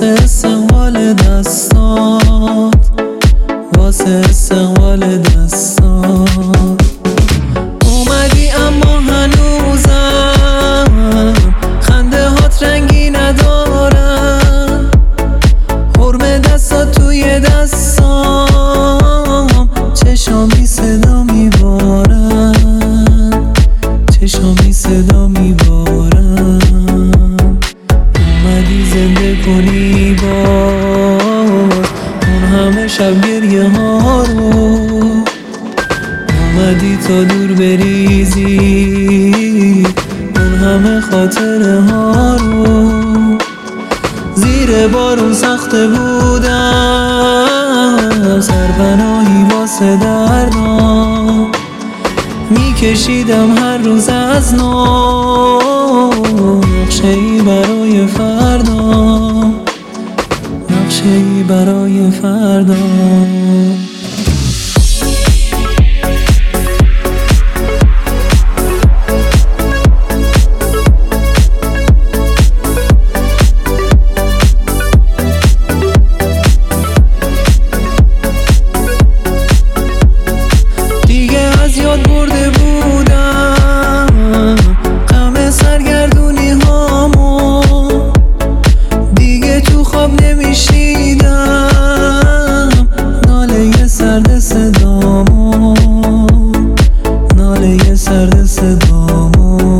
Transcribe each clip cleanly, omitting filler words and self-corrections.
واسه استقبال دستات، واسه استقبال دستات. اومدی اما هنوزم خنده هات رنگی ندارم، حرم دستات توی دستام، چشامی صدا میبارم، چشامی صدا میبارم. اومدی زنده کنی باز اون همه شب گریه ها رو، اومدی تا دور بریزی اون همه خاطره ها رو. زیر بارون سخته بودم، سرپناهی واسه دردام، میکشیدم هر روز از نو نقشه‌ای برای فردا، نقشه‌ای برای فردا. یاد برده بودم غم سرگردونی هامو، دیگه تو خواب نمیشیدم ناله سرد صدامو، ناله سرد صدامو.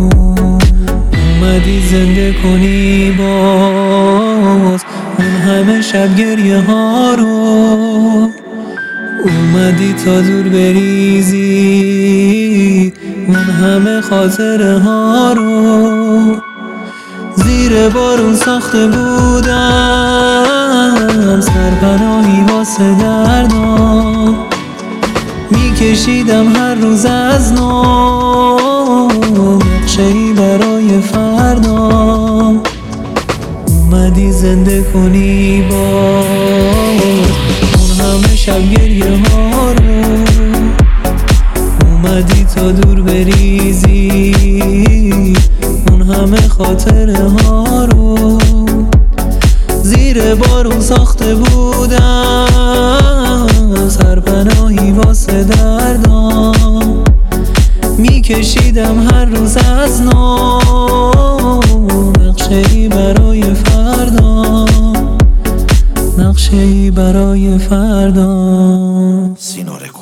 اومدی زنده کنی باز اون همه شب گریه ها رو، اومدی تا دور بریزی اون همه خاطره ها رو. زیر بارون ساخته بودم سرپناهی واسه دردام، میکشیدم هر روز از نو نقشه‌ای برای فردا. اومدی زنده کنی باز همه شب گریه ها رو، اومدی تا دور بریزی اون همه خاطره ها رو. زیر بارون ساخته بودم سرپناهی واسه دردام، میکشیدم هر روز از نو نقشه‌ای برای فردا، نقشه‌ای برای فردا. سینارگو